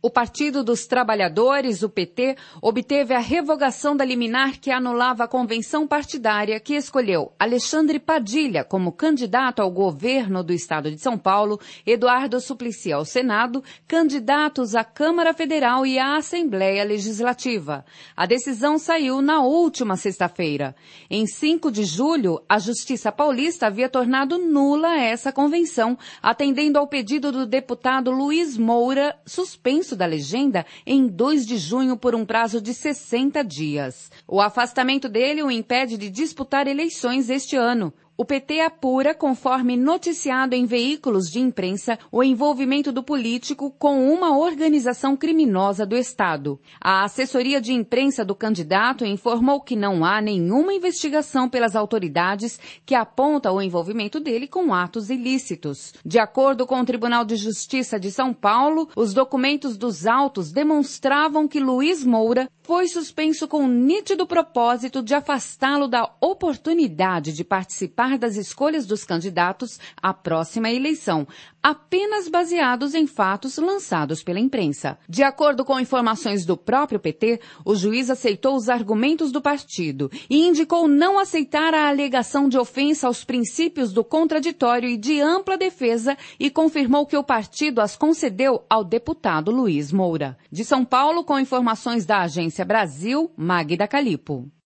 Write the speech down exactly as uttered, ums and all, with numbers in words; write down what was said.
O Partido dos Trabalhadores, o P T, obteve a revogação da liminar que anulava a convenção partidária que escolheu Alexandre Padilha como candidato ao governo do Estado de São Paulo, Eduardo Suplicy ao Senado, candidatos à Câmara Federal e à Assembleia Legislativa. A decisão saiu na última sexta-feira. Em cinco de julho, a Justiça Paulista havia tornado nula essa convenção, atendendo ao pedido do deputado Luiz Moura, suspenso da legenda em dois de junho por um prazo de sessenta dias. O afastamento dele o impede de disputar eleições este ano. O P T apura, conforme noticiado em veículos de imprensa, o envolvimento do político com uma organização criminosa do Estado. A assessoria de imprensa do candidato informou que não há nenhuma investigação pelas autoridades que aponta o envolvimento dele com atos ilícitos. De acordo com o Tribunal de Justiça de São Paulo, os documentos dos autos demonstravam que Luiz Moura foi suspenso com nítido propósito de afastá-lo da oportunidade de participar das escolhas dos candidatos à próxima eleição, apenas baseados em fatos lançados pela imprensa. De acordo com informações do próprio P T, o juiz aceitou os argumentos do partido e indicou não aceitar a alegação de ofensa aos princípios do contraditório e de ampla defesa e confirmou que o partido as concedeu ao deputado Luiz Moura. De São Paulo, com informações da Agência Brasil, Magda Calipo.